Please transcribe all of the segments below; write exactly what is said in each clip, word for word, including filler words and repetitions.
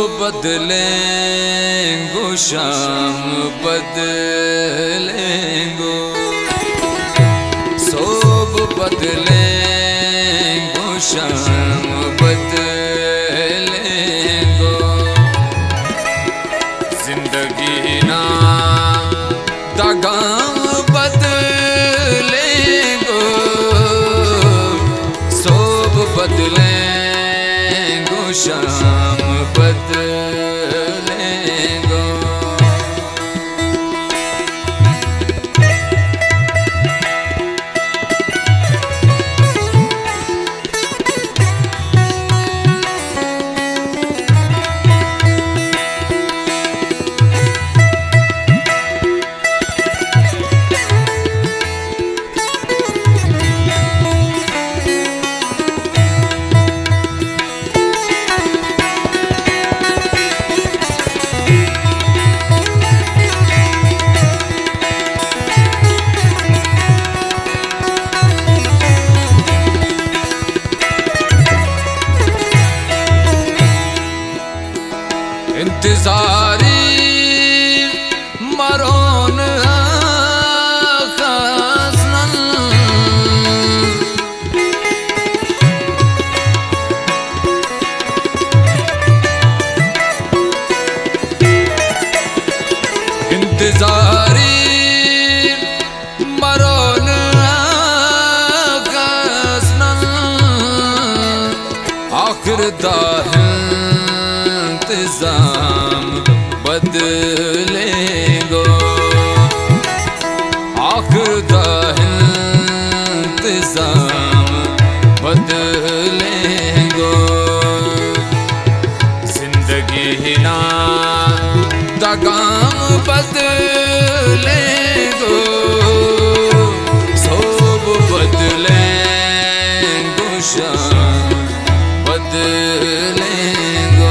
बदलेंगो शाम बदलेंगो, सोब बदलेंगो शाम बदलेंगो। जिंदगी ना दागाम बदलेंगो, सोब बदलेंगो शाम बदलेंगो। इंतज़ारी मरोन खासनन, इंतज़ारी मरोन खासनन, आखिर दाहिल इंतज़ाम बदलेंगो, आखिर दा इंतज़ाम बदलेंगो। जिंदगी ना दागाम बदलेंगो, सोब बदलेंगो शाम बदलेंगो।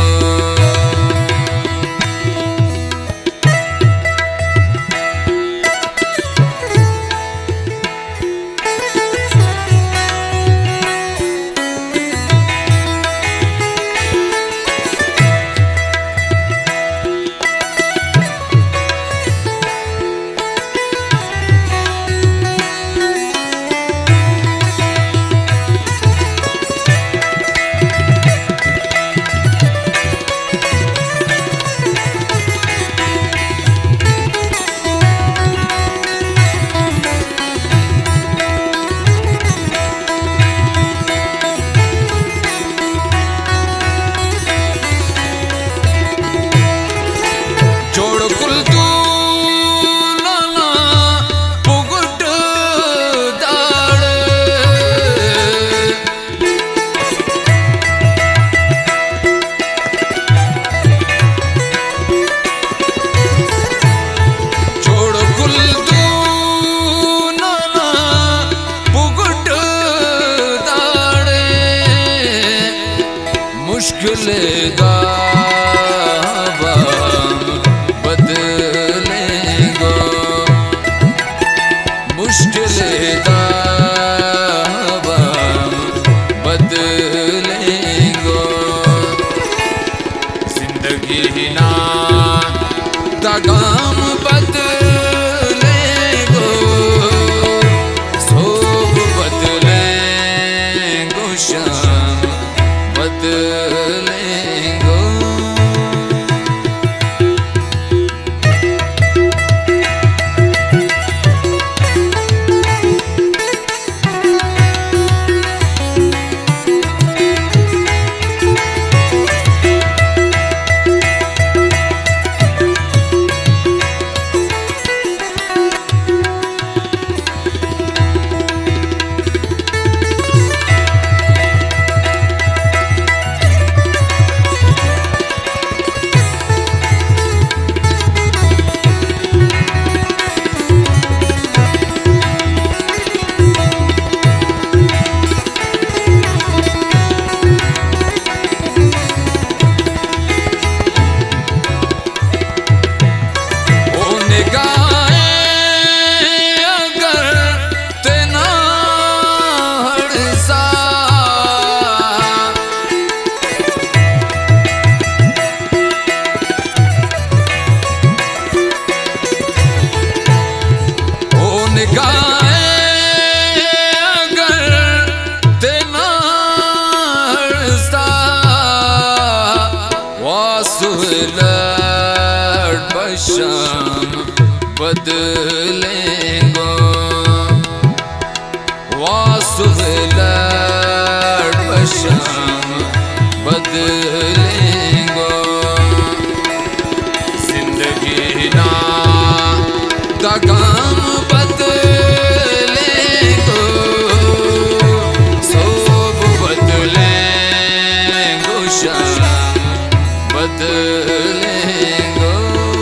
मुश्किल दावाम बदलेंगो, मुश्किल दावाम बदलेंगो। जिंदगी ना दागाम बदलेंगो, सोब बदलेंगो शाम बदलेंगो। बदलेंगो वासुगलड़ बशाम बदलेंगो जिंदगी ना दगाम बदलेंगो सोब बदलेंगो शाम बदलेंगो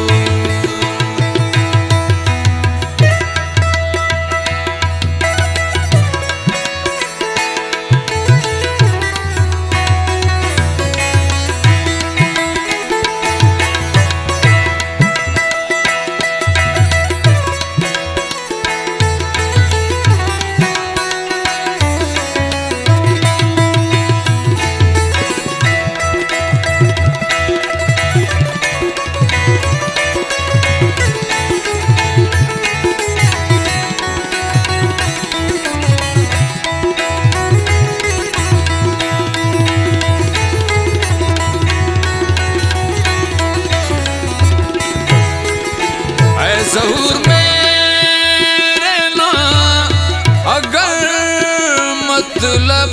ज़हूर मेरे ना अगर मतलब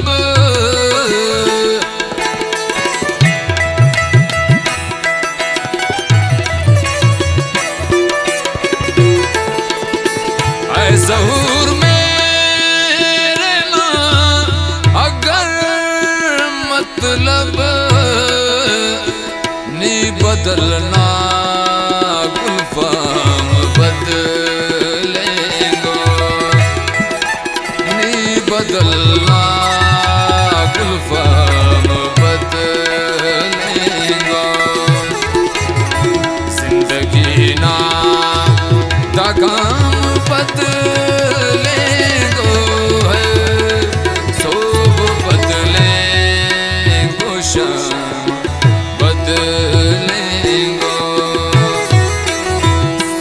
ऐ ज़हूर मेरे ना अगर मतलब नी बदलना गुल्फ़ाम बदलेंगो नी बदलना गुल्फ़ाम बदलेंगो जिंदगी ना दगाम बदलेंगो है सोब बदलेंगो शाम बदलेंगो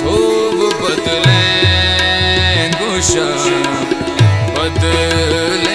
शाम बदले